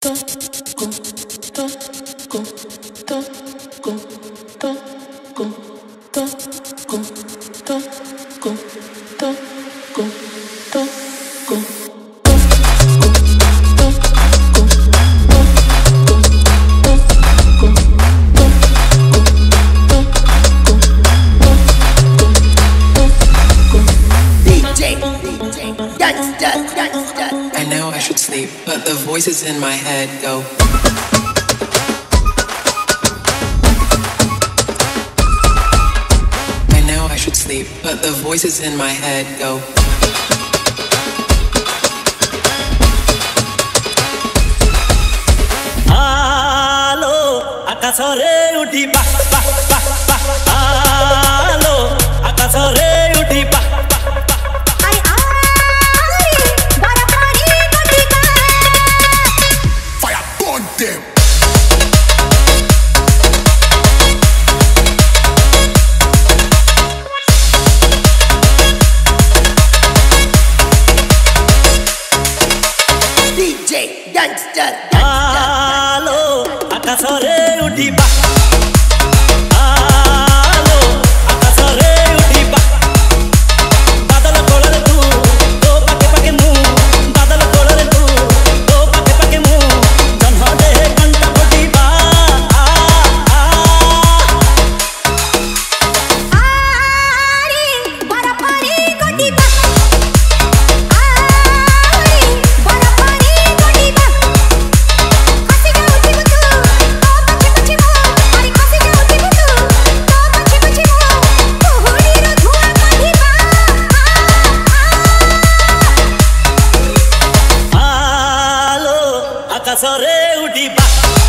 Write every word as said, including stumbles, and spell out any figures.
But the voices in my head go. I know I should sleep, but the voices in my head go. Halo, akasore uthi ba ba ba ba. Halo, akasore uthi ba. Halo, akasore uthi ba. Halo, akasore uthi ba. Badal kolare tu, do pake pake mu. Badal kolare tu, do pake pake mu. Janha de kanta bodi ba. Aari, bara pari godi ba. Akasore uthi ba.